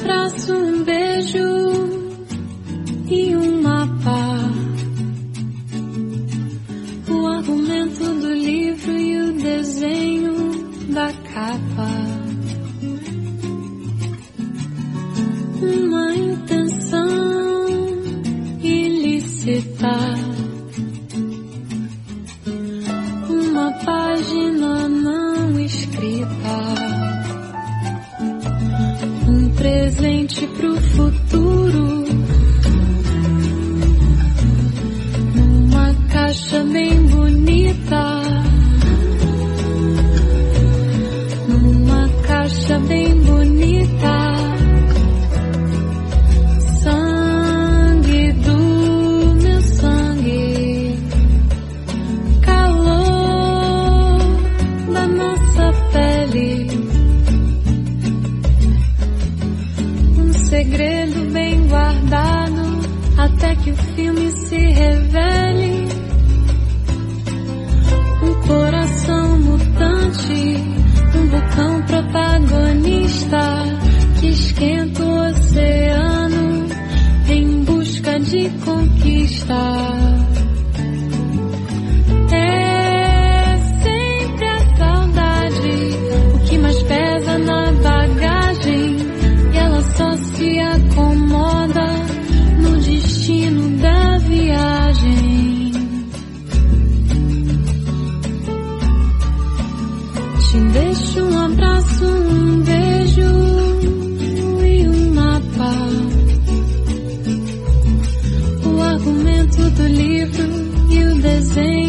abraço, um beijo e um mapa. O argumento do livro e o desenho da capa. Uma intenção ilícita. Uma página não escrita. Um presente pro futuro. Numa caixa bem bonita. Numa caixa bem bonita. Sangue do meu sangue. Calor da nossa pele. Um segredo bem guardado até que o filme se revele. Um coração mutante, um vulcão protagonista que esquenta o oceano em busca de conquista. É sempre a saudade, o que mais pesa na bagagem, e ela só se acomoda no destino da viagem. Te deixo um abraço, um beijo e um mapa. O argumento do livro e o desenho